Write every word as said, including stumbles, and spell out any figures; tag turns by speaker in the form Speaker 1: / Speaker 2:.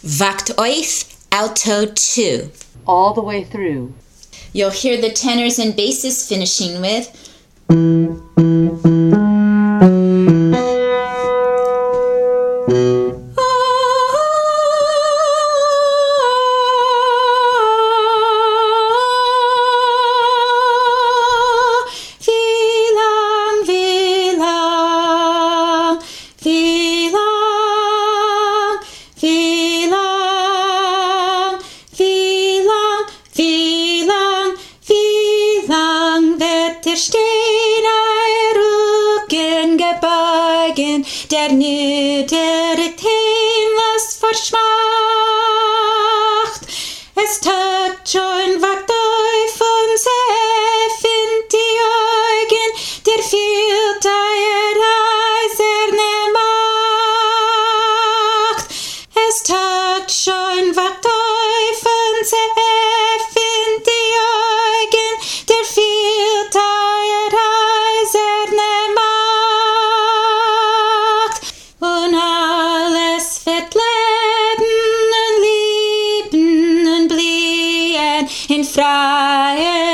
Speaker 1: Wacht euch, alto two.
Speaker 2: All the way through.
Speaker 1: You'll hear the tenors and basses finishing with der nödere Tenlas verschmacht. Es tat schon wagt auf uns in die Augen, der fühlt euer eiserne Macht. Es tat schon wagt auf uns in die Augen, der fühlt euer eiserne Macht. Und alles wird leben und lieben und blühen in freien